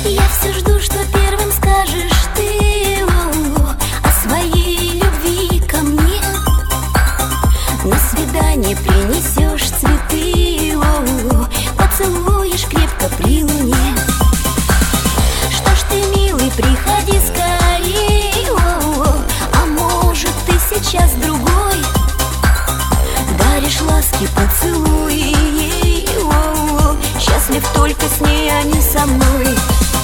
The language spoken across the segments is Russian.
Я все жду, что первым скажешь ты о своей любви ко мне. На свидание принесешь цветы, поцелуешь крепко при луне. Что ж ты, милый, приходи скорей, а может ты сейчас другой даришь ласки, поцелуи ей, счастлив только с ней, а не со мной.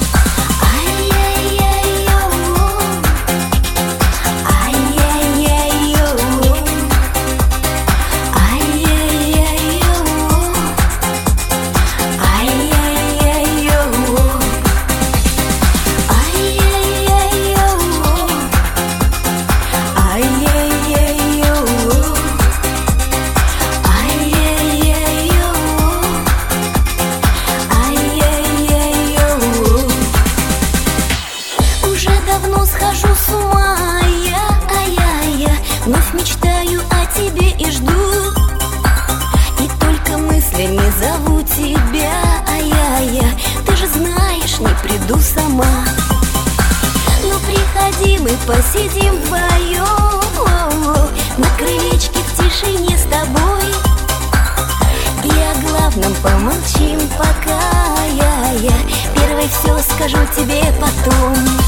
Давно схожу с ума я вновь мечтаю о тебе и жду. И только мыслями зову тебя, ты же знаешь, не приду сама. Ну приходи, мы посидим вдвоем на крылечке в тишине с тобой. И о главном помолчим пока, я первой все скажу тебе потом.